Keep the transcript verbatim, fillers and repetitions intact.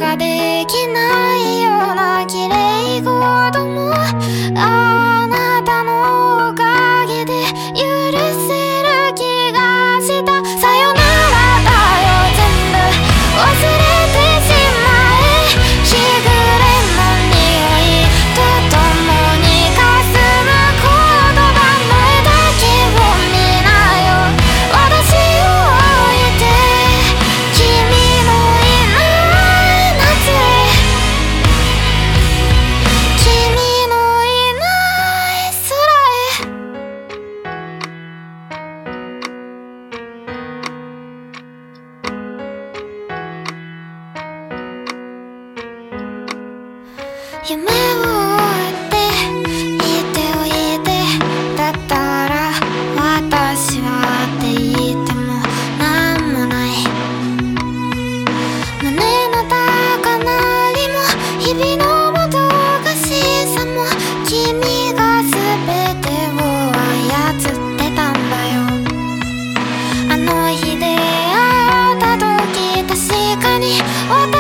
ができないような綺麗事もあなたのおかげで許せる気がした。さよならだよ全部忘れてしまえ。日暮れの匂いとともに霞む言葉の枝だけを見なよ。私を置いて君のいない夏へ、君のいない空へ。夢を追っていておいてだったら私はって言ってもなんもない。胸の高鳴りも日々のもどかしさも君が全てを操ってたんだよ。あの日出会った時確かに私